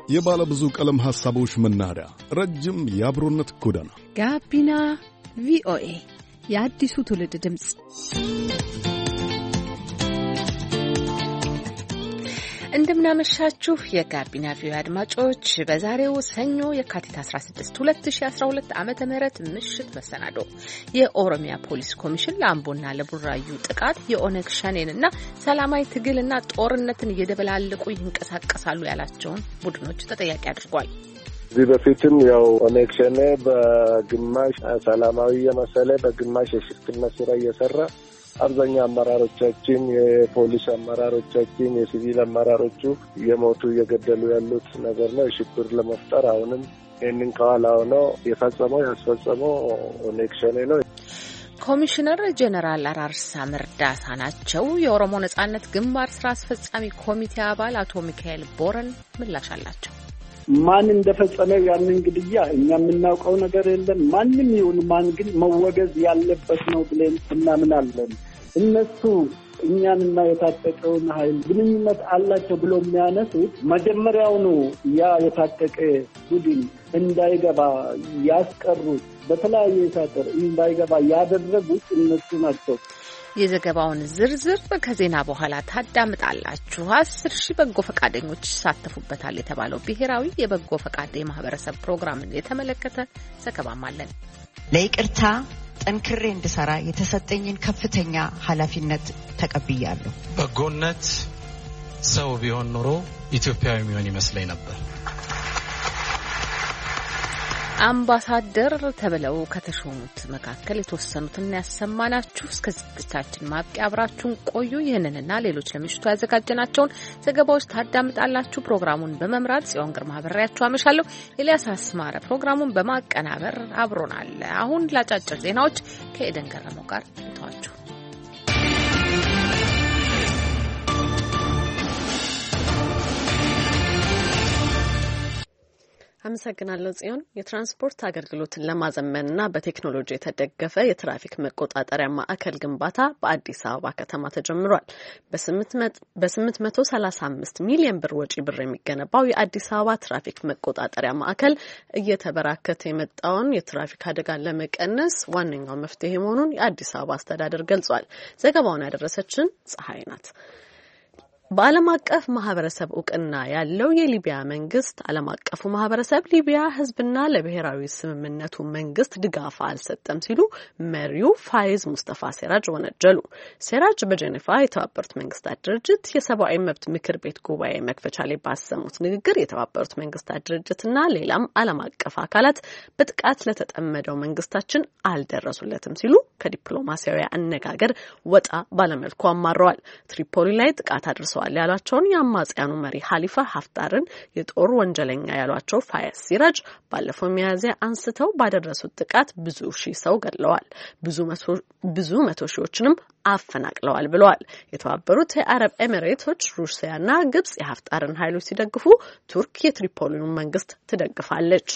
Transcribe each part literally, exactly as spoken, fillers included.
የባለ ብዙ ቀለም ሐሳቦች መናኸሪያ፣ ረጅም የአብሮነት ጎዳና ጋቢና ቪኦኤ የአዲሱ ትውልድ ድምፅ። እንደምናመሻችሁ የጋቢና ቪኦኤ አድማጮች፣ በዛሬው ሰኞ የካቲት አስራ ስድስት ሁለት ሺህ አስራ ሁለት ዓመተ ምህረት ምሽት መሰናዶ የኦሮሚያ ፖሊስ ኮሚሽን ለአምቦና ለቡራዩ ጥቃት የኦነግ ሸኔንና ሰላማዊ ትግልና ጦርነትን እየደበላለቁ ይንቀሳቀሳሉ ያላቸውን ቡድኖች ተጠያቂ አድርጓል። እዚህ በፊትም ያው ኦነግ ሸኔ በግማሽ ሰላማዊ የመሰለ በግማሽ የሽፍትነት ስራ እየሰራ አብዛኛው አመራሮቻችን የፖሊስ አመራሮቻችን የሲቪል አመራሮቹ እየሞቱ እየገደሉ ያሉት ነገር ነው። ሽብር ለመፍጠር አሁንም ይህንን ከኋላ ሆኖ የፈጸመው ያስፈጸመው ኦነግ ሸኔ ነው። ኮሚሽነር ጄኔራል አራርሳ መርዳሳ ናቸው። የኦሮሞ ነጻነት ግንባር ስራ አስፈጻሚ ኮሚቴ አባል አቶ ሚካኤል ቦረን ምላሽ አላቸው። ማን እንደፈጸመው ያንን ግድያ እኛ የምናውቀው ነገር የለም። ማንም ይሁን ማን ግን መወገዝ ያለበት ነው ብለን እናምናለን። እነሱ እኛንና የታጠቀውን ኃይል ግንኙነት አላቸው ብሎ የሚያነሱት መጀመሪያውኑ ያ የታጠቀ ቡድን እንዳይገባ ያስቀሩት፣ በተለያየ ሳጥር እንዳይገባ ያደረጉት እነሱ ናቸው። የዘገባውን ዝርዝር ከዜና በኋላ ታዳምጣላችሁ። አስር ሺህ በጎ ፈቃደኞች ይሳተፉበታል የተባለው ብሔራዊ የበጎ ፈቃድ የማህበረሰብ ፕሮግራምን የተመለከተ ዘገባም አለን። ለይቅርታ ጠንክሬ እንድሰራ የተሰጠኝን ከፍተኛ ኃላፊነት ተቀብያለሁ። በጎነት ሰው ቢሆን ኖሮ ኢትዮጵያዊ የሚሆን ይመስለኝ ነበር። አምባሳደር ተብለው ከተሾሙት መካከል የተወሰኑትን ያሰማናችሁ። እስከ ዝግጅታችን ማብቂያ አብራችሁን ቆዩ። ይህንንና ሌሎች ለምሽቱ ያዘጋጀናቸውን ዘገባዎች ታዳምጣላችሁ። ፕሮግራሙን በመምራት ጽዮን ግርማ አብሬያችሁ አመሻለሁ። ኤልያስ አስማረ ፕሮግራሙን በማቀናበር አብሮናል። አሁን ላጫጭር ዜናዎች ከኤደን ገረመው ጋር እንተዋችሁ። አመሰግናለሁ ጽዮን። የትራንስፖርት አገልግሎትን ለማዘመንና በቴክኖሎጂ የተደገፈ የትራፊክ መቆጣጠሪያ ማዕከል ግንባታ በአዲስ አበባ ከተማ ተጀምሯል። በስምንት መቶ ሰላሳ አምስት ሚሊዮን ብር ወጪ ብር የሚገነባው የአዲስ አበባ ትራፊክ መቆጣጠሪያ ማዕከል እየተበራከተ የመጣውን የትራፊክ አደጋን ለመቀነስ ዋነኛው መፍትሄ መሆኑን የአዲስ አበባ አስተዳደር ገልጿል። ዘገባውን ያደረሰችን ፀሐይ ናት። በዓለም አቀፍ ማህበረሰብ እውቅና ያለው የሊቢያ መንግስት ዓለም አቀፉ ማህበረሰብ ሊቢያ ህዝብና ለብሔራዊ ስምምነቱ መንግስት ድጋፍ አልሰጠም ሲሉ መሪው ፋይዝ ሙስጠፋ ሴራጅ ወነጀሉ። ሴራጅ በጄኔቫ የተባበሩት መንግስታት ድርጅት የሰብአዊ መብት ምክር ቤት ጉባኤ መክፈቻ ላይ ባሰሙት ንግግር የተባበሩት መንግስታት ድርጅትና ሌላም ዓለም አቀፍ አካላት በጥቃት ለተጠመደው መንግስታችን አልደረሱለትም ሲሉ ከዲፕሎማሲያዊ አነጋገር ወጣ ባለመልኩ አማረዋል። ትሪፖሊ ላይ ጥቃት አድርሰዋል ያሏቸውን የአማጽያኑ መሪ ሀሊፋ ሀፍታርን የጦር ወንጀለኛ ያሏቸው ፋይዝ ሲራጅ ባለፈው ሚያዝያ አንስተው ባደረሱት ጥቃት ብዙ ሺህ ሰው ገድለዋል፣ ብዙ መቶ ብዙ መቶ ሺዎችንም አፈናቅለዋል ብለዋል። የተባበሩት የአረብ ኤሚሬቶች፣ ሩሲያና ግብጽ የሀፍታርን ኃይሎች ሲደግፉ፣ ቱርክ የትሪፖሊውን መንግስት ትደግፋለች።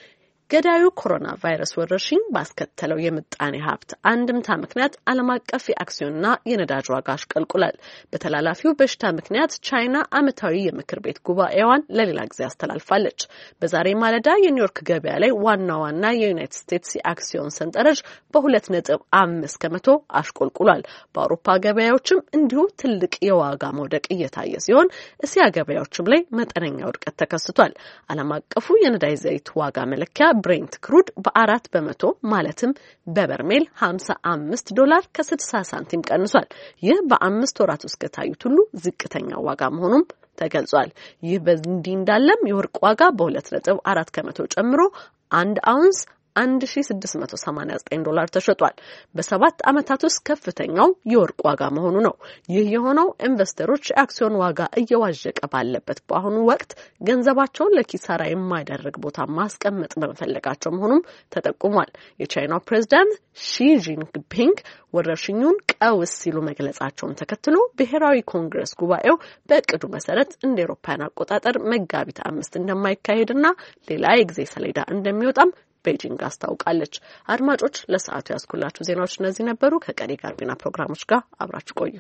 ገዳዩ ኮሮና ቫይረስ ወረርሽኝ ባስከተለው የምጣኔ ሀብት አንድምታ ምክንያት ዓለም አቀፍ የአክሲዮንና የነዳጅ ዋጋ አሽቆልቁሏል። በተላላፊው በሽታ ምክንያት ቻይና ዓመታዊ የምክር ቤት ጉባኤዋን ለሌላ ጊዜ አስተላልፋለች። በዛሬ ማለዳ የኒውዮርክ ገበያ ላይ ዋና ዋና የዩናይትድ ስቴትስ የአክሲዮን ሰንጠረዥ በሁለት ነጥብ አምስት ከመቶ አሽቆልቁሏል። በአውሮፓ ገበያዎችም እንዲሁ ትልቅ የዋጋ መውደቅ እየታየ ሲሆን እስያ ገበያዎችም ላይ መጠነኛ ውድቀት ተከስቷል። ዓለም አቀፉ የነዳጅ ዘይት ዋጋ መለኪያ ብሬንት ክሩድ በአራት በመቶ ማለትም በበርሜል ሀምሳ አምስት ዶላር ከስልሳ ሳንቲም ቀንሷል። ይህ በአምስት ወራት ውስጥ ከታዩት ሁሉ ዝቅተኛ ዋጋ መሆኑም ተገልጿል። ይህ በእንዲህ እንዳለም የወርቅ ዋጋ በሁለት ነጥብ አራት ከመቶ ጨምሮ አንድ አውንስ አንድ ሺህ ስድስት መቶ ሰማንያ ዘጠኝ ዶላር ተሸጧል። በሰባት ዓመታት ውስጥ ከፍተኛው የወርቅ ዋጋ መሆኑ ነው። ይህ የሆነው ኢንቨስተሮች የአክሲዮን ዋጋ እየዋዠቀ ባለበት በአሁኑ ወቅት ገንዘባቸውን ለኪሳራ የማይዳርግ ቦታ ማስቀመጥ በመፈለጋቸው መሆኑም ተጠቁሟል። የቻይናው ፕሬዝዳንት ሺ ጂንፒንግ ወረርሽኙን ቀውስ ሲሉ መግለጻቸውን ተከትሎ ብሔራዊ ኮንግረስ ጉባኤው በእቅዱ መሰረት እንደ አውሮፓውያን አቆጣጠር መጋቢት አምስት እንደማይካሄድና ሌላ የጊዜ ሰሌዳ እንደሚወጣም ቤጂንግ አስታውቃለች። አድማጮች ለሰዓቱ ያስኩላችሁ ዜናዎች እነዚህ ነበሩ። ከቀሪ ጋቢና ፕሮግራሞች ጋር አብራችሁ ቆዩ።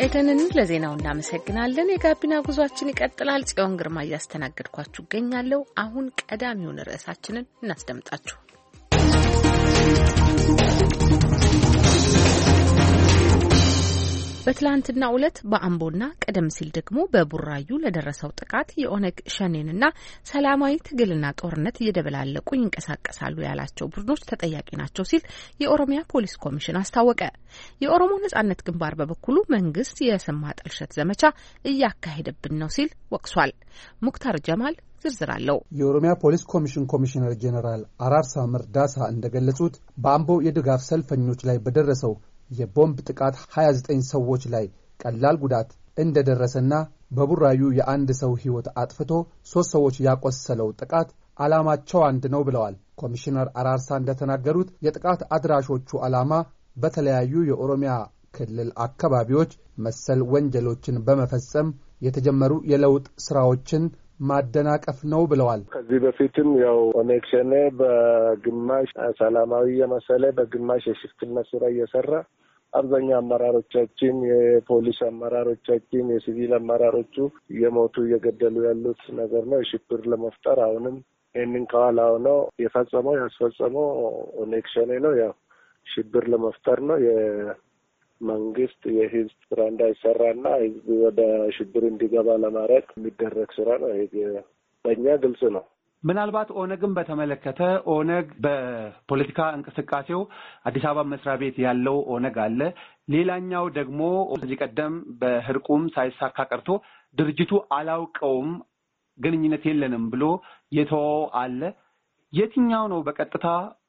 ኤደንን ለዜናው እናመሰግናለን። የጋቢና ጉዟችን ይቀጥላል። ጽዮን ግርማ እያስተናገድኳችሁ እገኛለሁ። አሁን ቀዳሚውን ርዕሳችንን እናስደምጣችሁ። በትላንትናው ዕለት በአምቦና ቀደም ሲል ደግሞ በቡራዩ ለደረሰው ጥቃት የኦነግ ሸኔንና ሰላማዊ ትግልና ጦርነት እየደበላለቁ ይንቀሳቀሳሉ ያላቸው ቡድኖች ተጠያቂ ናቸው ሲል የኦሮሚያ ፖሊስ ኮሚሽን አስታወቀ። የኦሮሞ ነጻነት ግንባር በበኩሉ መንግስት የስም ማጠልሸት ዘመቻ እያካሄደብን ነው ሲል ወቅሷል። ሙክታር ጀማል ዝርዝር አለው። የኦሮሚያ ፖሊስ ኮሚሽን ኮሚሽነር ጄኔራል አራርሳ መርዳሳ እንደገለጹት በአምቦ የድጋፍ ሰልፈኞች ላይ በደረሰው የቦምብ ጥቃት ሀያ ዘጠኝ ሰዎች ላይ ቀላል ጉዳት እንደደረሰና በቡራዩ የአንድ ሰው ሕይወት አጥፍቶ ሶስት ሰዎች ያቆሰለው ጥቃት ዓላማቸው አንድ ነው ብለዋል። ኮሚሽነር አራርሳ እንደተናገሩት የጥቃት አድራሾቹ ዓላማ በተለያዩ የኦሮሚያ ክልል አካባቢዎች መሰል ወንጀሎችን በመፈጸም የተጀመሩ የለውጥ ስራዎችን ማደናቀፍ ነው ብለዋል። ከዚህ በፊትም ያው ኦነግ ሸኔ በግማሽ ሰላማዊ የመሰለ በግማሽ የሽፍትነት ስራ እየሰራ አብዛኛው አመራሮቻችን፣ የፖሊስ አመራሮቻችን፣ የሲቪል አመራሮቹ እየሞቱ እየገደሉ ያሉት ነገር ነው። ሽብር ለመፍጠር አሁንም ይህንን ከኋላ ሆነው የፈጸመው ያስፈጸመው ኦነግ ሸኔ ነው። ያው ሽብር ለመፍጠር ነው። መንግስት የህዝብ ስራ እንዳይሰራና ህዝብ ወደ ሽብር እንዲገባ ለማድረግ የሚደረግ ስራ ነው። በእኛ ግልጽ ነው። ምናልባት ኦነግን በተመለከተ ኦነግ በፖለቲካ እንቅስቃሴው አዲስ አበባ መስሪያ ቤት ያለው ኦነግ አለ። ሌላኛው ደግሞ ከዚህ ቀደም በህርቁም ሳይሳካ ቀርቶ ድርጅቱ አላውቀውም ግንኙነት የለንም ብሎ የተወው አለ። የትኛው ነው በቀጥታ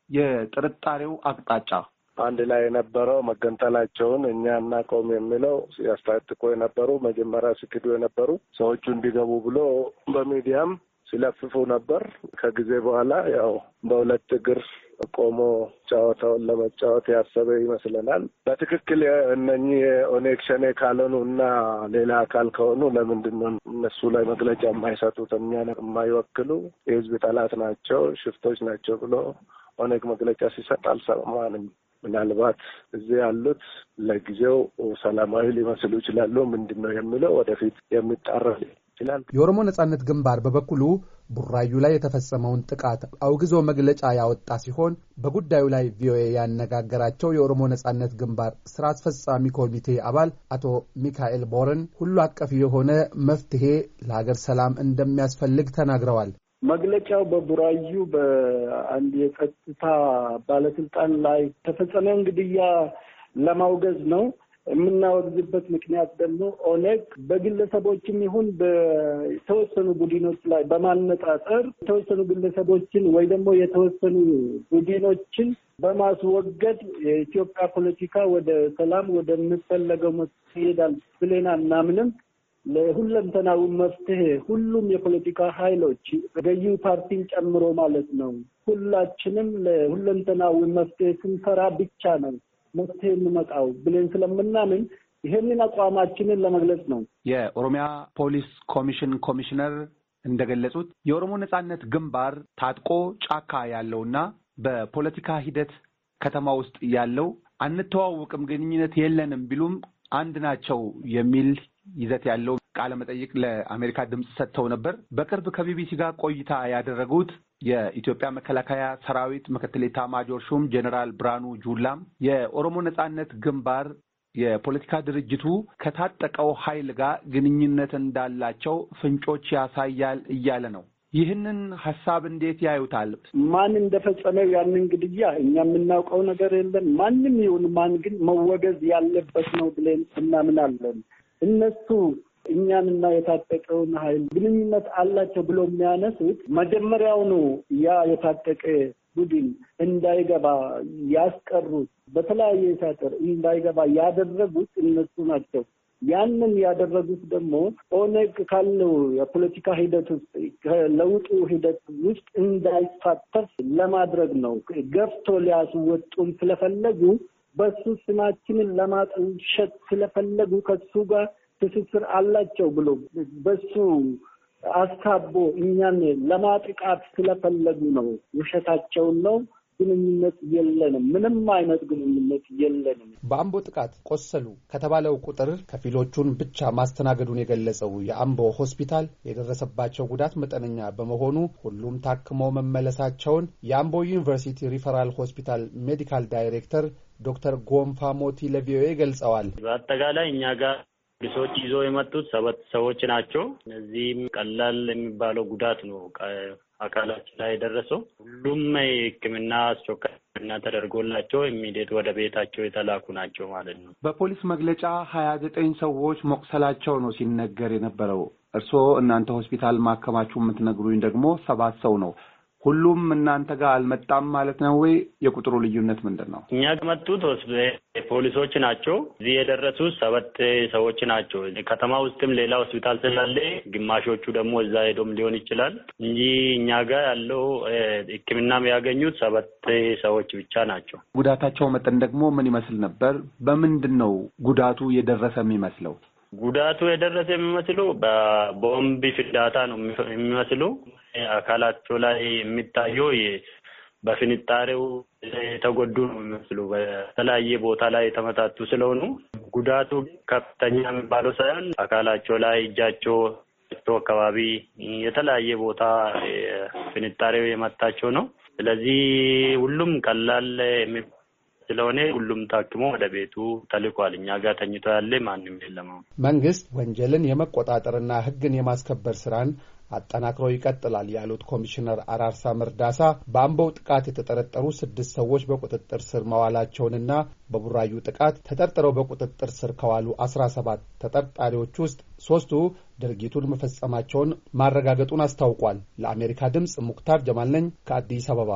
የጥርጣሬው አቅጣጫ? አንድ ላይ የነበረው መገንጠላቸውን እኛ እናቆም የሚለው ሲያስታጥቁ የነበሩ መጀመሪያ ሲክዱ የነበሩ ሰዎቹ እንዲገቡ ብሎ በሚዲያም ሲለፍፉ ነበር። ከጊዜ በኋላ ያው በሁለት እግር ቆሞ ጨዋታውን ለመጫወት ያሰበ ይመስለናል። በትክክል እነኚህ የኦነግ ሸኔ ካልሆኑ እና ሌላ አካል ከሆኑ ለምንድን ነው እነሱ ላይ መግለጫ የማይሰጡት? እኛን የማይወክሉ የህዝብ ጠላት ናቸው፣ ሽፍቶች ናቸው ብሎ ኦነግ መግለጫ ሲሰጥ አልሰማንም። ምናልባት እዚህ ያሉት ለጊዜው ሰላማዊ ሊመስሉ ይችላሉ። ምንድን ነው የሚለው ወደፊት የሚጣራ ይችላል። የኦሮሞ ነጻነት ግንባር በበኩሉ ቡራዩ ላይ የተፈጸመውን ጥቃት አውግዞ መግለጫ ያወጣ ሲሆን በጉዳዩ ላይ ቪኦኤ ያነጋገራቸው የኦሮሞ ነጻነት ግንባር ስራ አስፈጻሚ ኮሚቴ አባል አቶ ሚካኤል ቦረን ሁሉ አቀፍ የሆነ መፍትሄ ለሀገር ሰላም እንደሚያስፈልግ ተናግረዋል። መግለጫው በቡራዩ በአንድ የጸጥታ ባለስልጣን ላይ ተፈጸመ ግድያ ለማውገዝ ነው። የምናወግዝበት ምክንያት ደግሞ ኦነግ በግለሰቦችም ይሁን በተወሰኑ ቡድኖች ላይ በማነጣጠር የተወሰኑ ግለሰቦችን ወይ ደግሞ የተወሰኑ ቡድኖችን በማስወገድ የኢትዮጵያ ፖለቲካ ወደ ሰላም ወደሚፈለገው መፍትሄ ይሄዳል ብለን አናምንም። ለሁለንተናዊ መፍትሄ ሁሉም የፖለቲካ ኃይሎች ገዢው ፓርቲን ጨምሮ ማለት ነው ሁላችንም ለሁለንተናዊ መፍትሄ ስንሰራ ብቻ ነው መፍትሄ የሚመጣው ብለን ስለምናምን ይሄንን አቋማችንን ለመግለጽ ነው። የኦሮሚያ ፖሊስ ኮሚሽን ኮሚሽነር እንደገለጹት የኦሮሞ ነጻነት ግንባር ታጥቆ ጫካ ያለውና በፖለቲካ ሂደት ከተማ ውስጥ ያለው አንተዋወቅም ግንኙነት የለንም ቢሉም አንድ ናቸው የሚል ይዘት ያለው ቃለ መጠይቅ ለአሜሪካ ድምጽ ሰጥተው ነበር። በቅርብ ከቢቢሲ ጋር ቆይታ ያደረጉት የኢትዮጵያ መከላከያ ሰራዊት ምክትል ኤታማዦር ሹም ጄኔራል ብርሃኑ ጁላም የኦሮሞ ነጻነት ግንባር የፖለቲካ ድርጅቱ ከታጠቀው ኃይል ጋር ግንኙነት እንዳላቸው ፍንጮች ያሳያል እያለ ነው። ይህንን ሐሳብ እንዴት ያዩታል? ማን እንደፈጸመው ያንን ግድያ እኛ የምናውቀው ነገር የለም። ማንም ይሁን ማን ግን መወገዝ ያለበት ነው ብለን እናምናለን። እነሱ እኛንና የታጠቀውን ኃይል ግንኙነት አላቸው ብሎ የሚያነሱት መጀመሪያውኑ ያ የታጠቀ ቡድን እንዳይገባ ያስቀሩት በተለያየ ሳጥር እንዳይገባ ያደረጉት እነሱ ናቸው። ያንን ያደረጉት ደግሞ ኦነግ ካለው የፖለቲካ ሂደት ውስጥ ከለውጡ ሂደት ውስጥ እንዳይሳተፍ ለማድረግ ነው። ገፍቶ ሊያስወጡን ስለፈለጉ በሱ ስማችንን ለማጠልሸት ስለፈለጉ ከሱ ጋር ትስስር አላቸው ብሎ በሱ አስካቦ እኛን ለማጥቃት ስለፈለጉ ነው። ውሸታቸውን ነው። ግንኙነት የለንም። ምንም አይነት ግንኙነት የለንም። በአምቦ ጥቃት ቆሰሉ ከተባለው ቁጥር ከፊሎቹን ብቻ ማስተናገዱን የገለጸው የአምቦ ሆስፒታል የደረሰባቸው ጉዳት መጠነኛ በመሆኑ ሁሉም ታክመው መመለሳቸውን የአምቦ ዩኒቨርሲቲ ሪፈራል ሆስፒታል ሜዲካል ዳይሬክተር ዶክተር ጎንፋ ሞቲ ለቪኦኤ ገልጸዋል። በአጠቃላይ እኛ ጋር ፖሊሶች ይዞ የመጡት ሰባት ሰዎች ናቸው። እነዚህም ቀላል የሚባለው ጉዳት ነው አካላቸው ላይ ደረሰው። ሁሉም ሕክምና አስቸኳይ ሕክምና ተደርጎላቸው ኢሚዲየት ወደ ቤታቸው የተላኩ ናቸው ማለት ነው። በፖሊስ መግለጫ ሀያ ዘጠኝ ሰዎች መቁሰላቸው ነው ሲነገር የነበረው። እርስዎ እናንተ ሆስፒታል ማከማችሁ የምትነግሩኝ ደግሞ ሰባት ሰው ነው። ሁሉም እናንተ ጋር አልመጣም ማለት ነው ወይ? የቁጥሩ ልዩነት ምንድነው? እኛ ከመጡት ፖሊሶች ናቸው። እዚህ የደረሱት ሰባት ሰዎች ናቸው። ከተማ ውስጥም ሌላ ሆስፒታል ስላለ ግማሾቹ ደግሞ እዛ ሄዶም ሊሆን ይችላል እንጂ እኛ ጋር ያለው ሕክምና ያገኙት ሰባት ሰዎች ብቻ ናቸው። ጉዳታቸው መጠን ደግሞ ምን ይመስል ነበር? በምንድነው ጉዳቱ የደረሰ የሚመስለው? ጉዳቱ የደረሰ የሚመስለው በቦምብ ፍንዳታ ነው የሚመስለው። አካላቸው ላይ የሚታየው በፍንጣሬው የተጎዱ ነው የሚመስለው። በተለያየ ቦታ ላይ የተመታቱ ስለሆኑ ጉዳቱ ከፍተኛ የሚባለው ሳይሆን አካላቸው ላይ እጃቸው አካባቢ የተለያየ ቦታ ፍንጣሬው የመታቸው ነው። ስለዚህ ሁሉም ቀላል ስለሆነ ሁሉም ታክሞ ወደ ቤቱ ተልኳል። እኛ ጋር ተኝቶ ያለ ማንንም የለም። መንግስት ወንጀልን የመቆጣጠርና ሕግን የማስከበር ስራን አጠናክሮ ይቀጥላል ያሉት ኮሚሽነር አራርሳ መርዳሳ በአምቦ ጥቃት የተጠረጠሩ ስድስት ሰዎች በቁጥጥር ስር መዋላቸውንና በቡራዩ ጥቃት ተጠርጥረው በቁጥጥር ስር ከዋሉ አስራ ሰባት ተጠርጣሪዎች ውስጥ ሶስቱ ድርጊቱን መፈጸማቸውን ማረጋገጡን አስታውቋል። ለአሜሪካ ድምጽ ሙክታር ጀማል ነኝ ከአዲስ አበባ።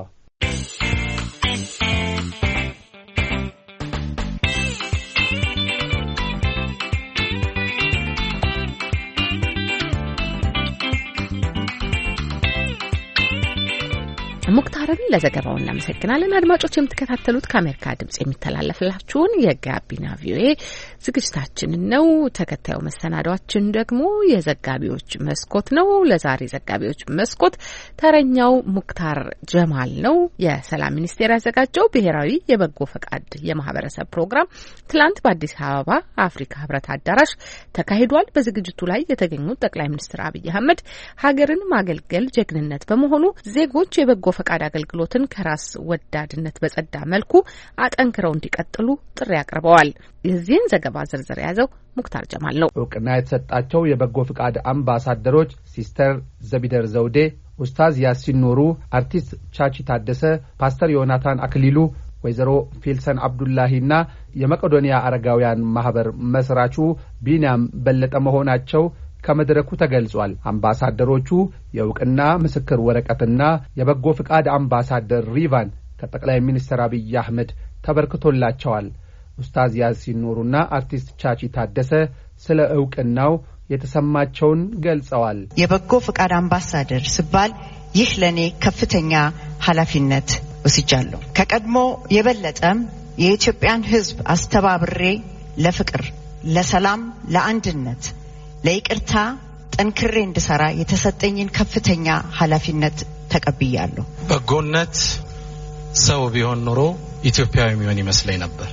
ሙክታርን ለዘገባው እናመሰግናለን። አድማጮች የምትከታተሉት ከአሜሪካ ድምጽ የሚተላለፍላችሁን የጋቢና ቪኦኤ ዝግጅታችንን ነው። ተከታዩ መሰናዷችን ደግሞ የዘጋቢዎች መስኮት ነው። ለዛሬ ዘጋቢዎች መስኮት ተረኛው ሙክታር ጀማል ነው። የሰላም ሚኒስቴር ያዘጋጀው ብሔራዊ የበጎ ፈቃድ የማህበረሰብ ፕሮግራም ትላንት በአዲስ አበባ አፍሪካ ህብረት አዳራሽ ተካሂዷል። በዝግጅቱ ላይ የተገኙት ጠቅላይ ሚኒስትር አብይ አህመድ ሀገርን ማገልገል ጀግንነት በመሆኑ ዜጎች የበጎ ፈቃድ አገልግሎትን ከራስ ወዳድነት በጸዳ መልኩ አጠንክረው እንዲቀጥሉ ጥሪ አቅርበዋል። የዚህን ዘገባ ዝርዝር ያዘው ሙክታር ጀማል ነው። እውቅና የተሰጣቸው የበጎ ፈቃድ አምባሳደሮች ሲስተር ዘቢደር ዘውዴ፣ ኡስታዝ ያሲን ኑሩ፣ አርቲስት ቻቺ ታደሰ፣ ፓስተር ዮናታን አክሊሉ፣ ወይዘሮ ፊልሰን አብዱላሂና የመቄዶንያ አረጋውያን ማህበር መስራቹ ቢንያም በለጠ መሆናቸው ከመድረኩ ተገልጿል። አምባሳደሮቹ የእውቅና ምስክር ወረቀትና የበጎ ፍቃድ አምባሳደር ሪቫን ከጠቅላይ ሚኒስትር አብይ አህመድ ተበርክቶላቸዋል። ኡስታዝ ያሲን ኑሩና አርቲስት ቻቺ ታደሰ ስለ እውቅናው የተሰማቸውን ገልጸዋል። የበጎ ፍቃድ አምባሳደር ስባል ይህ ለኔ ከፍተኛ ኃላፊነት ወስጃለሁ። ከቀድሞ የበለጠም የኢትዮጵያን ሕዝብ አስተባብሬ ለፍቅር፣ ለሰላም፣ ለአንድነት ለይቅርታ ጠንክሬ እንድሰራ የተሰጠኝን ከፍተኛ ኃላፊነት ተቀብያለሁ። በጎነት ሰው ቢሆን ኖሮ ኢትዮጵያዊ የሚሆን ይመስለኝ ነበር።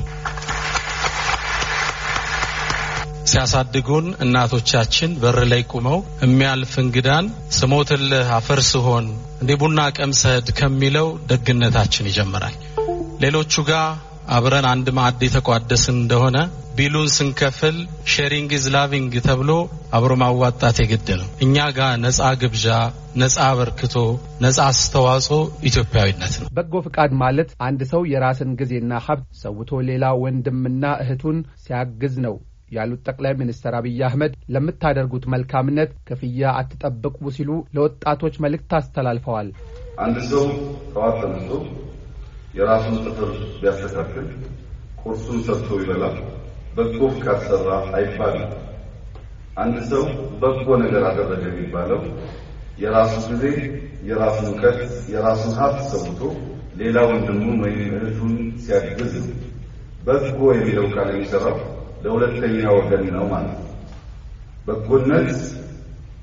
ሲያሳድጉን እናቶቻችን በር ላይ ቆመው የሚያልፍ እንግዳን ስሞትልህ አፈር ስሆን እንደ ቡና ቀምሰድ ከሚለው ደግነታችን ይጀምራል። ሌሎቹ ጋር አብረን አንድ ማዕድ የተቋደስን እንደሆነ ቢሉን ስንከፍል ሼሪንግ ኢዝ ላቪንግ ተብሎ አብሮ ማዋጣት የግድ ነው። እኛ ጋር ነፃ ግብዣ፣ ነፃ አበርክቶ፣ ነፃ አስተዋጽኦ ኢትዮጵያዊነት ነው። በጎ ፍቃድ ማለት አንድ ሰው የራስን ጊዜና ሀብት ሰውቶ ሌላ ወንድምና እህቱን ሲያግዝ ነው ያሉት ጠቅላይ ሚኒስትር አብይ አህመድ ለምታደርጉት መልካምነት ክፍያ አትጠብቁ ሲሉ ለወጣቶች መልእክት አስተላልፈዋል። አንድ ሰው ጠዋት ተነስቶ የራሱን ጥፍር ቢያስተካክል ቁርሱን ሰርቶ ይበላል፣ በጎ ፍቃድ ሰራ አይባልም። አንድ ሰው በጎ ነገር አደረገ የሚባለው የራሱ ጊዜ፣ የራሱን እውቀት፣ የራሱን ሀብት ሰውቶ ሌላ ወንድሙን ወይም እህቱን ሲያግዝ ነው። በጎ የሚለው ቃል የሚሰራው ለሁለተኛ ወገን ነው ማለት ነው። በጎነት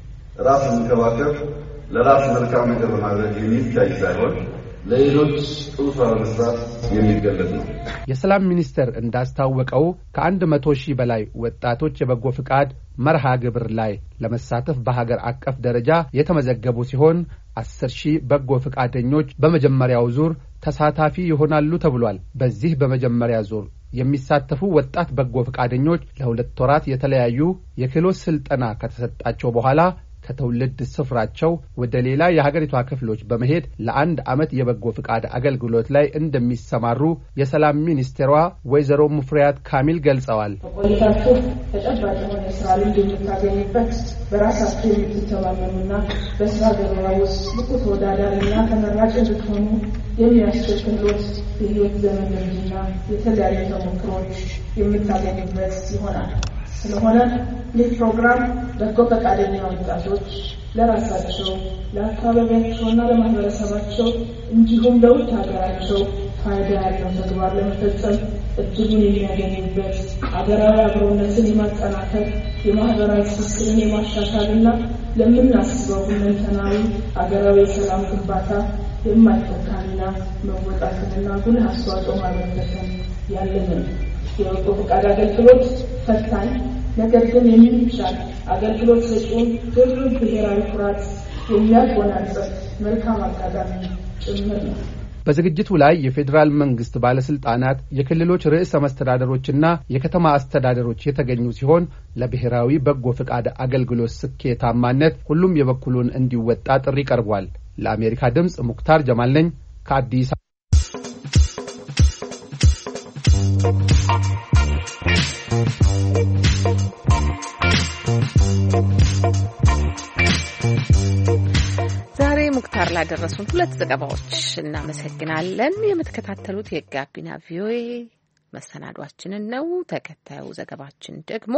ራስን መንከባከብ፣ ለራስ መልካም ነገር ማድረግ የሚታይ ሳይሆን ለሌሎች ጥሩ ስራ መስራት የሚገለጽ ነው። የሰላም ሚኒስቴር እንዳስታወቀው ከአንድ መቶ ሺህ በላይ ወጣቶች የበጎ ፍቃድ መርሃ ግብር ላይ ለመሳተፍ በሀገር አቀፍ ደረጃ የተመዘገቡ ሲሆን አስር ሺህ በጎ ፍቃደኞች በመጀመሪያው ዙር ተሳታፊ ይሆናሉ ተብሏል። በዚህ በመጀመሪያ ዙር የሚሳተፉ ወጣት በጎ ፍቃደኞች ለሁለት ወራት የተለያዩ የክህሎት ስልጠና ከተሰጣቸው በኋላ ከተውልድ ስፍራቸው ወደ ሌላ የሀገሪቷ ክፍሎች በመሄድ ለአንድ ዓመት የበጎ ፍቃድ አገልግሎት ላይ እንደሚሰማሩ የሰላም ሚኒስቴሯ ወይዘሮ ሙፍሪያት ካሚል ገልጸዋል። ቆይታችሁ ተጨባጭ የሆነ ስራ ልምድ የምታገኙበት በራሳችሁ የምትተማመኑና በስራ ገበያ ውስጥ ብቁ ተወዳዳሪና ተመራጭ እንድትሆኑ የሚያስችል ክህሎት የህይወት ዘመን ልምድና የተለያዩ ተሞክሮች የምታገኙበት ይሆናል። ስለሆነ ይህ ፕሮግራም በጎ ፈቃደኛ ወጣቶች ለራሳቸው ለአካባቢያቸውና ለማህበረሰባቸው እንዲሁም ለውጭ ሀገራቸው ፋይዳ ያለው ተግባር ለመፈጸም እድሉን የሚያገኙበት ሀገራዊ አብሮነትን የማጠናከር የማህበራዊ ትስስርን የማሻሻልና ለምናስበው ሁለንተናዊ ሀገራዊ የሰላም ግንባታ የማይተካ ሚና መወጣትንና ጉልህ አስተዋጽኦ ማበርከትን ያለንን የበጎ ፈቃድ አገልግሎት ፈታኝ ነገር ግን የሚቻል አገልግሎት ሰጪውን ድርብ ብሔራዊ ኩራት የሚያጎናጽፍ መልካም አጋጣሚ ጭምር ነው። በዝግጅቱ ላይ የፌዴራል መንግስት ባለስልጣናት፣ የክልሎች ርዕሰ መስተዳድሮችና የከተማ አስተዳደሮች የተገኙ ሲሆን ለብሔራዊ በጎ ፈቃድ አገልግሎት ስኬታማነት ሁሉም የበኩሉን እንዲወጣ ጥሪ ቀርቧል። ለአሜሪካ ድምጽ ሙክታር ጀማል ነኝ ከአዲስ ዛሬ ሙክታር ላደረሱን ሁለት ዘገባዎች እናመሰግናለን። የምትከታተሉት የጋቢና ቪኦኤ መሰናዷችንን ነው። ተከታዩ ዘገባችን ደግሞ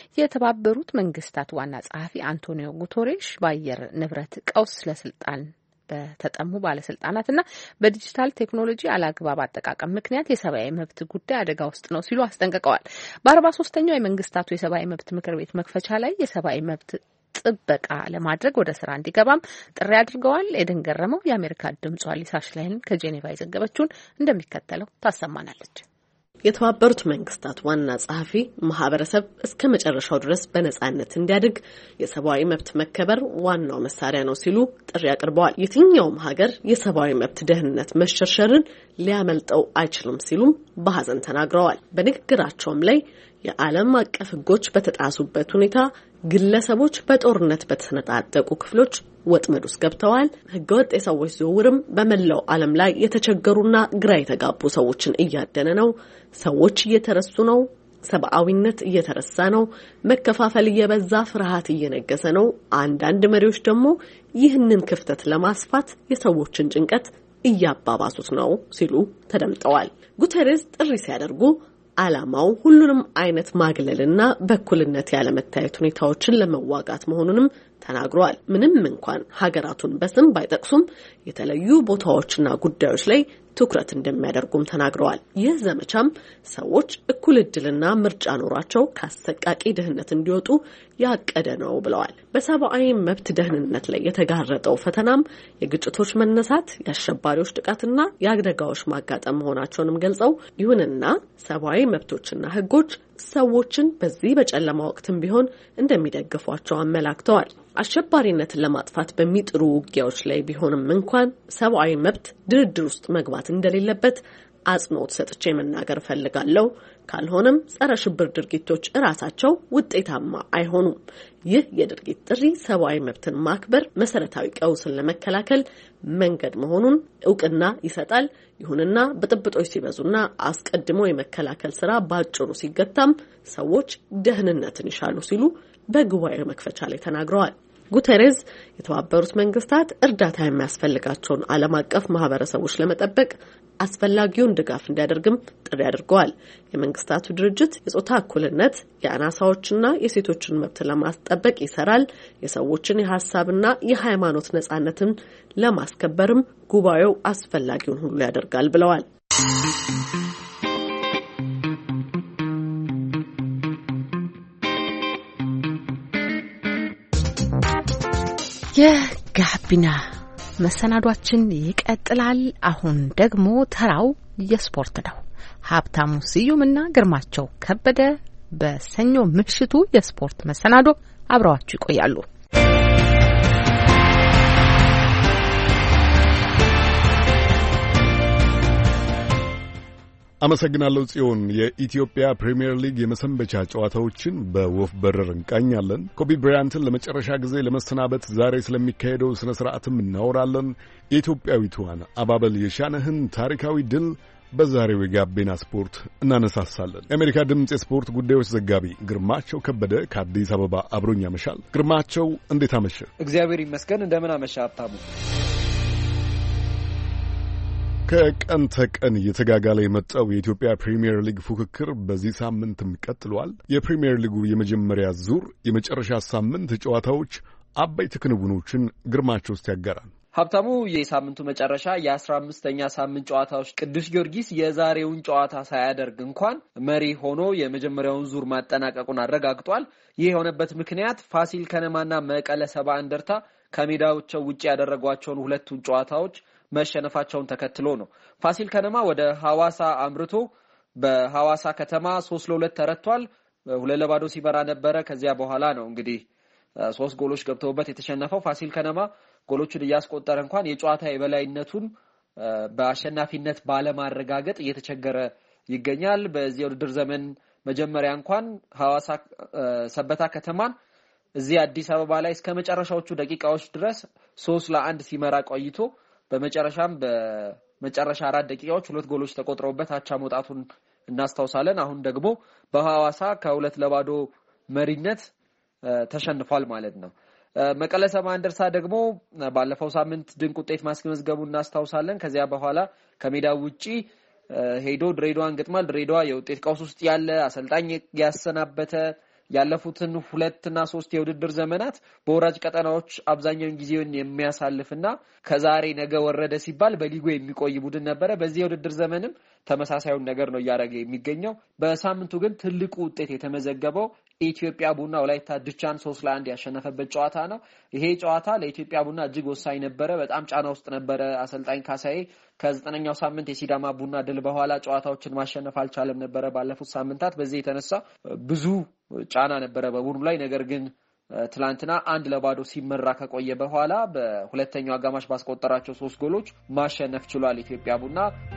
የተባበሩት መንግስታት ዋና ጸሐፊ አንቶኒዮ ጉተሬሽ በአየር ንብረት ቀውስ ለስልጣን በተጠሙ ባለስልጣናትና በዲጂታል ቴክኖሎጂ አላግባብ አጠቃቀም ምክንያት የሰብአዊ መብት ጉዳይ አደጋ ውስጥ ነው ሲሉ አስጠንቅቀዋል። በአርባ ሶስተኛው የመንግስታቱ የሰብአዊ መብት ምክር ቤት መክፈቻ ላይ የሰብአዊ መብት ጥበቃ ለማድረግ ወደ ስራ እንዲገባም ጥሪ አድርገዋል። ኤደን ገረመው የአሜሪካ ድምጿ ሊሳ ሽላይን ከጄኔቫ የዘገበችውን እንደሚከተለው ታሰማናለች። የተባበሩት መንግስታት ዋና ጸሐፊ ማህበረሰብ እስከ መጨረሻው ድረስ በነጻነት እንዲያድግ የሰብአዊ መብት መከበር ዋናው መሳሪያ ነው ሲሉ ጥሪ አቅርበዋል። የትኛውም ሀገር የሰብአዊ መብት ደህንነት መሸርሸርን ሊያመልጠው አይችልም ሲሉም በሐዘን ተናግረዋል። በንግግራቸውም ላይ የዓለም አቀፍ ሕጎች በተጣሱበት ሁኔታ ግለሰቦች በጦርነት በተሰነጣጠቁ ክፍሎች ወጥመድ ውስጥ ገብተዋል። ህገወጥ የሰዎች ዝውውርም በመላው ዓለም ላይ የተቸገሩና ግራ የተጋቡ ሰዎችን እያደነ ነው። ሰዎች እየተረሱ ነው። ሰብአዊነት እየተረሳ ነው። መከፋፈል እየበዛ፣ ፍርሃት እየነገሰ ነው። አንዳንድ መሪዎች ደግሞ ይህንን ክፍተት ለማስፋት የሰዎችን ጭንቀት እያባባሱት ነው ሲሉ ተደምጠዋል። ጉተሬስ ጥሪ ሲያደርጉ ዓላማው ሁሉንም አይነት ማግለልና በኩልነት ያለመታየት ሁኔታዎችን ለመዋጋት መሆኑንም ተናግረዋል። ምንም እንኳን ሀገራቱን በስም ባይጠቅሱም የተለዩ ቦታዎችና ጉዳዮች ላይ ትኩረት እንደሚያደርጉም ተናግረዋል። ይህ ዘመቻም ሰዎች እኩል ዕድልና ምርጫ ኖሯቸው ከአሰቃቂ ድህነት እንዲወጡ ያቀደ ነው ብለዋል። በሰብአዊ መብት ደህንነት ላይ የተጋረጠው ፈተናም የግጭቶች መነሳት፣ የአሸባሪዎች ጥቃትና የአደጋዎች ማጋጠም መሆናቸውንም ገልጸው ይሁንና ሰብአዊ መብቶችና ህጎች ሰዎችን በዚህ በጨለማ ወቅትም ቢሆን እንደሚደግፏቸው አመላክተዋል። አሸባሪነትን ለማጥፋት በሚጥሩ ውጊያዎች ላይ ቢሆንም እንኳን ሰብአዊ መብት ድርድር ውስጥ መግባት እንደሌለበት አጽንኦት ሰጥቼ መናገር ፈልጋለሁ። ካልሆነም ጸረ ሽብር ድርጊቶች እራሳቸው ውጤታማ አይሆኑም። ይህ የድርጊት ጥሪ ሰብአዊ መብትን ማክበር መሰረታዊ ቀውስን ለመከላከል መንገድ መሆኑን እውቅና ይሰጣል። ይሁንና ብጥብጦች ሲበዙና አስቀድሞ የመከላከል ስራ ባጭሩ ሲገታም ሰዎች ደህንነትን ይሻሉ ሲሉ በጉባኤው መክፈቻ ላይ ተናግረዋል። ጉተሬዝ የተባበሩት መንግስታት እርዳታ የሚያስፈልጋቸውን ዓለም አቀፍ ማህበረሰቦች ለመጠበቅ አስፈላጊውን ድጋፍ እንዲያደርግም ጥሪ አድርገዋል። የመንግስታቱ ድርጅት የጾታ እኩልነት፣ የአናሳዎችና የሴቶችን መብት ለማስጠበቅ ይሰራል። የሰዎችን የሐሳብና የሃይማኖት ነጻነትን ለማስከበርም ጉባኤው አስፈላጊውን ሁሉ ያደርጋል ብለዋል። የጋቢና መሰናዷችን ይቀጥላል። አሁን ደግሞ ተራው የስፖርት ነው። ሀብታሙ ስዩምና ግርማቸው ከበደ በሰኞ ምሽቱ የስፖርት መሰናዶ አብረዋችሁ ይቆያሉ። አመሰግናለሁ ጽዮን። የኢትዮጵያ ፕሪሚየር ሊግ የመሰንበቻ ጨዋታዎችን በወፍ በረር እንቃኛለን። ኮቢ ብራያንትን ለመጨረሻ ጊዜ ለመሰናበት ዛሬ ስለሚካሄደው ስነ ስርዓትም እናወራለን። የኢትዮጵያዊቷን አባበል የሻነህን ታሪካዊ ድል በዛሬው የጋቢና ስፖርት እናነሳሳለን። የአሜሪካ ድምጽ የስፖርት ጉዳዮች ዘጋቢ ግርማቸው ከበደ ከአዲስ አበባ አብሮኝ ያመሻል። ግርማቸው እንዴት አመሸ? እግዚአብሔር ይመስገን። እንደምን አመሻ ሀብታሙ? ከቀን ተቀን እየተጋጋለ የመጣው የኢትዮጵያ ፕሪሚየር ሊግ ፉክክር በዚህ ሳምንትም ቀጥሏል። የፕሪሚየር ሊጉ የመጀመሪያ ዙር የመጨረሻ ሳምንት ጨዋታዎች አበይት ክንውኖችን ግርማቸው ውስጥ ያጋራል። ሀብታሙ፣ የሳምንቱ መጨረሻ የአስራ አምስተኛ ሳምንት ጨዋታዎች ቅዱስ ጊዮርጊስ የዛሬውን ጨዋታ ሳያደርግ እንኳን መሪ ሆኖ የመጀመሪያውን ዙር ማጠናቀቁን አረጋግጧል። ይህ የሆነበት ምክንያት ፋሲል ከነማና መቀለ ሰባ እንደርታ ከሜዳቸው ውጪ ያደረጓቸውን ሁለቱን ጨዋታዎች መሸነፋቸውን ተከትሎ ነው። ፋሲል ከነማ ወደ ሐዋሳ አምርቶ በሐዋሳ ከተማ ሶስት ለሁለት ተረቷል። ሁለት ለባዶ ሲበራ ነበረ። ከዚያ በኋላ ነው እንግዲህ ሶስት ጎሎች ገብተውበት የተሸነፈው። ፋሲል ከነማ ጎሎቹን እያስቆጠረ እንኳን የጨዋታ የበላይነቱን በአሸናፊነት ባለማረጋገጥ እየተቸገረ ይገኛል። በዚህ ውድድር ዘመን መጀመሪያ እንኳን ሐዋሳ ሰበታ ከተማን እዚህ አዲስ አበባ ላይ እስከ መጨረሻዎቹ ደቂቃዎች ድረስ ሶስት ለአንድ ሲመራ ቆይቶ በመጨረሻም በመጨረሻ አራት ደቂቃዎች ሁለት ጎሎች ተቆጥረውበት አቻ መውጣቱን እናስታውሳለን። አሁን ደግሞ በሐዋሳ ከሁለት ለባዶ መሪነት ተሸንፏል ማለት ነው። መቀለ ሰባ እንደርታ ደግሞ ባለፈው ሳምንት ድንቅ ውጤት ማስመዝገቡን እናስታውሳለን። ከዚያ በኋላ ከሜዳው ውጪ ሄዶ ድሬዳዋን ገጥሟል። ድሬዳዋ የውጤት ቀውስ ውስጥ ያለ አሰልጣኝ ያሰናበተ ያለፉትን ሁለትና ሶስት የውድድር ዘመናት በወራጅ ቀጠናዎች አብዛኛውን ጊዜውን የሚያሳልፍና ከዛሬ ነገ ወረደ ሲባል በሊጉ የሚቆይ ቡድን ነበረ። በዚህ የውድድር ዘመንም ተመሳሳዩን ነገር ነው እያደረገ የሚገኘው። በሳምንቱ ግን ትልቁ ውጤት የተመዘገበው ኢትዮጵያ ቡና ወላይታ ድቻን ሶስት ለአንድ ያሸነፈበት ጨዋታ ነው። ይሄ ጨዋታ ለኢትዮጵያ ቡና እጅግ ወሳኝ ነበረ። በጣም ጫና ውስጥ ነበረ አሰልጣኝ ካሳዬ። ከዘጠነኛው ሳምንት የሲዳማ ቡና ድል በኋላ ጨዋታዎችን ማሸነፍ አልቻለም ነበረ ባለፉት ሳምንታት። በዚህ የተነሳ ብዙ ጫና ነበረ በቡድኑ ላይ። ነገር ግን ትላንትና አንድ ለባዶ ሲመራ ከቆየ በኋላ በሁለተኛው አጋማሽ ባስቆጠራቸው ሶስት ጎሎች ማሸነፍ ችሏል ኢትዮጵያ ቡና።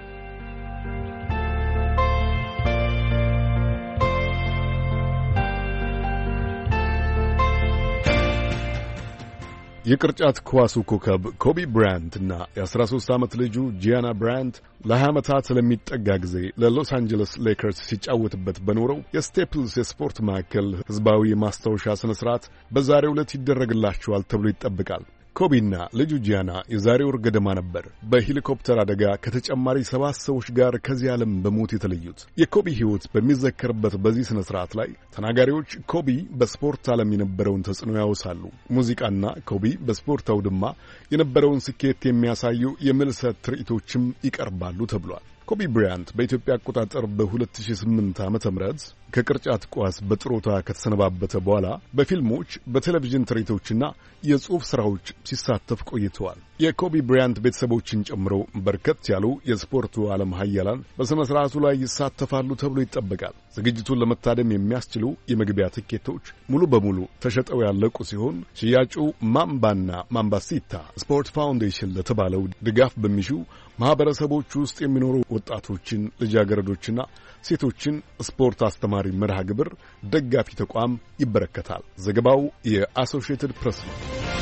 የቅርጫት ኳሱ ኮከብ ኮቢ ብራያንት እና የ13 ዓመት ልጁ ጂያና ብራያንት ለ20 ዓመታት ለሚጠጋ ጊዜ ለሎስ አንጀለስ ሌከርስ ሲጫወትበት በኖረው የስቴፕልስ የስፖርት ማዕከል ህዝባዊ የማስታወሻ ስነ ስርዓት በዛሬው ዕለት ይደረግላቸዋል ተብሎ ይጠበቃል። ኮቢና ልጁ ጂያና የዛሬው ወር ገደማ ነበር በሄሊኮፕተር አደጋ ከተጨማሪ ሰባት ሰዎች ጋር ከዚህ ዓለም በሞት የተለዩት። የኮቢ ሕይወት በሚዘከርበት በዚህ ስነ ስርዓት ላይ ተናጋሪዎች ኮቢ በስፖርት ዓለም የነበረውን ተጽዕኖ ያወሳሉ። ሙዚቃና ኮቢ በስፖርት አውድማ የነበረውን ስኬት የሚያሳዩ የምልሰት ትርኢቶችም ይቀርባሉ ተብሏል። ኮቢ ብራያንት በኢትዮጵያ አቆጣጠር በሁለት ሺህ ስምንት ዓመተ ምህረት ከቅርጫት ኳስ በጥሮታ ከተሰነባበተ በኋላ በፊልሞች በቴሌቪዥን ትርኢቶችና የጽሑፍ ሥራዎች ሲሳተፍ ቆይተዋል። የኮቢ ብራያንት ቤተሰቦችን ጨምሮ በርከት ያሉ የስፖርቱ ዓለም ኃያላን በሥነ ሥርዓቱ ላይ ይሳተፋሉ ተብሎ ይጠበቃል። ዝግጅቱን ለመታደም የሚያስችሉ የመግቢያ ትኬቶች ሙሉ በሙሉ ተሸጠው ያለቁ ሲሆን ሽያጩ ማምባና ማምባሲታ ስፖርት ፋውንዴሽን ለተባለው ድጋፍ በሚሹ ማህበረሰቦች ውስጥ የሚኖሩ ወጣቶችን፣ ልጃገረዶችና ሴቶችን ስፖርት አስተማሪ መርሃ ግብር ደጋፊ ተቋም ይበረከታል። ዘገባው የአሶሺየትድ ፕሬስ ነው።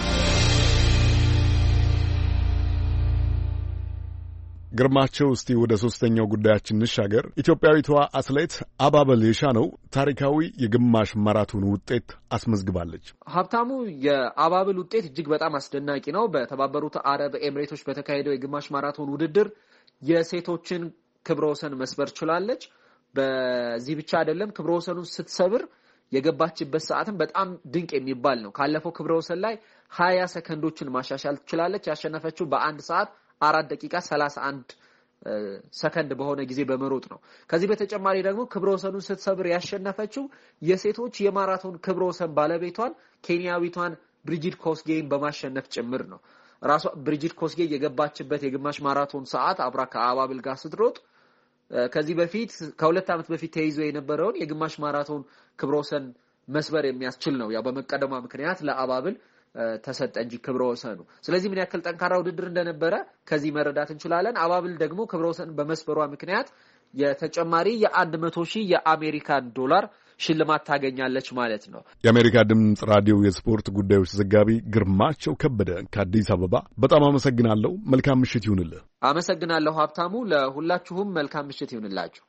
ግርማቸው፣ እስቲ ወደ ሶስተኛው ጉዳያችን እንሻገር። ኢትዮጵያዊቷ አትሌት አባበል የሻነው ታሪካዊ የግማሽ ማራቶን ውጤት አስመዝግባለች። ሀብታሙ፣ የአባበል ውጤት እጅግ በጣም አስደናቂ ነው። በተባበሩት አረብ ኤምሬቶች በተካሄደው የግማሽ ማራቶን ውድድር የሴቶችን ክብረ ወሰን መስበር ችላለች። በዚህ ብቻ አይደለም፣ ክብረ ወሰኑን ስትሰብር የገባችበት ሰዓትም በጣም ድንቅ የሚባል ነው። ካለፈው ክብረ ወሰን ላይ ሀያ ሰከንዶችን ማሻሻል ትችላለች። ያሸነፈችው በአንድ ሰዓት አራት ደቂቃ ሰላሳ አንድ ሰከንድ በሆነ ጊዜ በመሮጥ ነው። ከዚህ በተጨማሪ ደግሞ ክብረ ወሰኑን ስትሰብር ያሸነፈችው የሴቶች የማራቶን ክብረ ወሰን ባለቤቷን ኬንያዊቷን ብሪጂድ ኮስጌይን በማሸነፍ ጭምር ነው። ራሷ ብሪጅት ኮስጌ የገባችበት የግማሽ ማራቶን ሰዓት አብራ ከአባብል ጋር ስትሮጥ ከዚህ በፊት ከሁለት ዓመት በፊት ተይዞ የነበረውን የግማሽ ማራቶን ክብረ ወሰን መስበር የሚያስችል ነው። ያው በመቀደሟ ምክንያት ለአባብል ተሰጠ እንጂ ክብረ ወሰኑ ስለዚህ ምን ያክል ጠንካራ ውድድር እንደነበረ ከዚህ መረዳት እንችላለን። አባብል ደግሞ ክብረ ወሰን በመስበሯ ምክንያት የተጨማሪ የ100 ሺህ የአሜሪካን ዶላር ሽልማት ታገኛለች ማለት ነው። የአሜሪካ ድምጽ ራዲዮ የስፖርት ጉዳዮች ዘጋቢ ግርማቸው ከበደ ከአዲስ አበባ በጣም አመሰግናለሁ። መልካም ምሽት ይሁንልህ። አመሰግናለሁ ሀብታሙ። ለሁላችሁም መልካም ምሽት ይሁንላችሁ።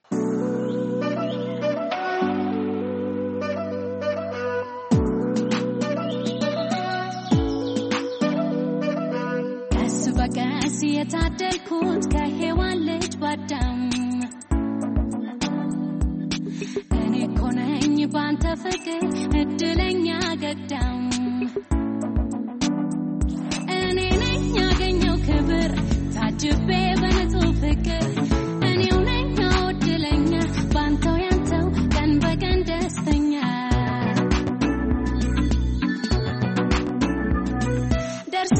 ቀስ የታደልኩት ከሔዋን ልጅ ባዳም እኔ ኮነኝ ባንተ ፍቅር እድለኛ ገዳም እኔ ነኝ ያገኘው ክብር ታጅቤ በንጹህ ፍቅር እኔው ነኝ እድለኛ ባንተው ያንተው ቀን በቀን ደስተኛ ደርሶ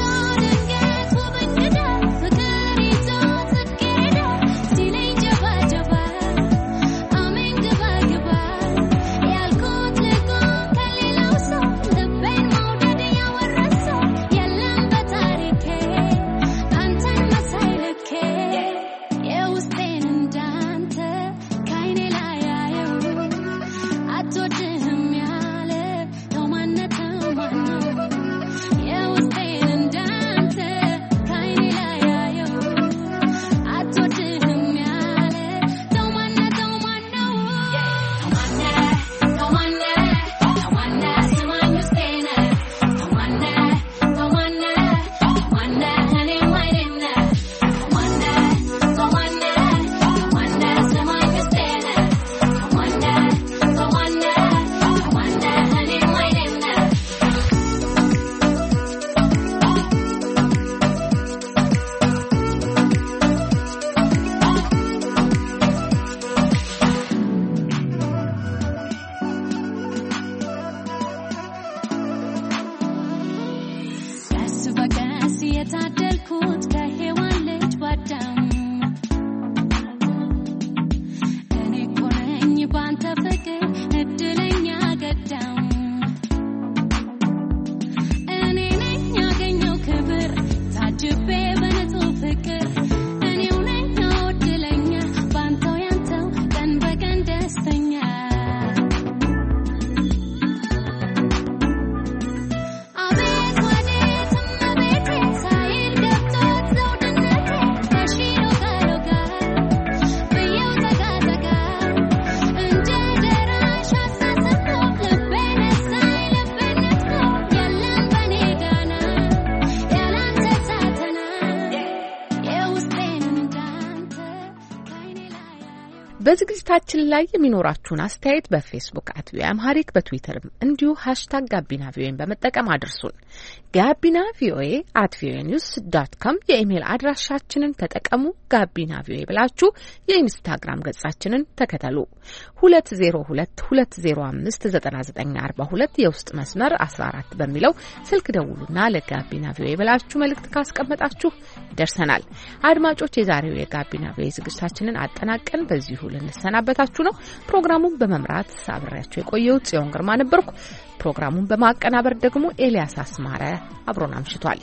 በዝግጅታችን ላይ የሚኖራችሁን አስተያየት በፌስቡክ አት ቪኦኤ አምሃሪክ በትዊተርም እንዲሁ ሃሽታግ ጋቢና ቪኦኤን በመጠቀም አድርሱን። ጋቢና ቪኦኤ አት ቪኦኤ ኒውስ ዶት ኮም የኢሜል አድራሻችንን ተጠቀሙ። ጋቢና ቪኦኤ ብላችሁ የኢንስታግራም ገጻችንን ተከተሉ። ሁለት ዜሮ ሁለት ሁለት ዜሮ አምስት ዘጠና ዘጠኝ አርባ ሁለት የውስጥ መስመር አስራ አራት በሚለው ስልክ ደውሉና ለጋቢና ቪኦኤ ብላችሁ መልእክት ካስቀመጣችሁ ደርሰናል። አድማጮች የዛሬው የጋቢና ቪኦኤ ዝግጅታችንን አጠናቀን በዚሁ ልንሰናበታችሁ ነው። ፕሮግራሙን በመምራት አብሬያችሁ የቆየው ጽዮን ግርማ ነበርኩ። ፕሮግራሙን በማቀናበር ደግሞ ኤልያስ አስማረ አብሮን አምሽቷል።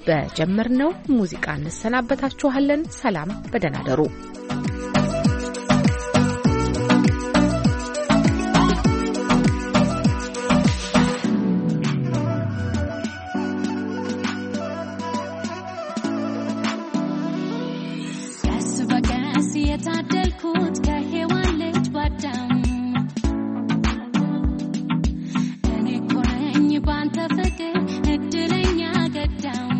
በጀመርነው ሙዚቃ እንሰናበታችኋለን። ሰላም፣ በደህና ደሩ። የታደልኩት ከሔዋን ልጅ ባዳም እኔ ኮነኝ ባንተ ፍቅር እድለኛ ገዳም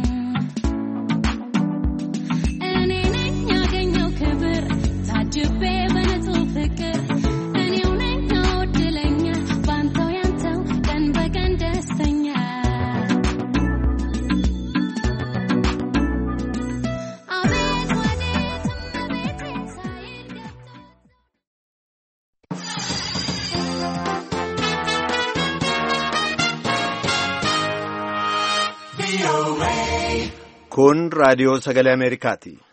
እኔ ነኝ ያገኘው ክብር ታጅቤ በንጹህ ፍቅር እኔው ነኝ እድለኛ ባንተው ያንተው ቀን በቀን ደስተኛ Kun raadiyoo sagalee Ameerikaati.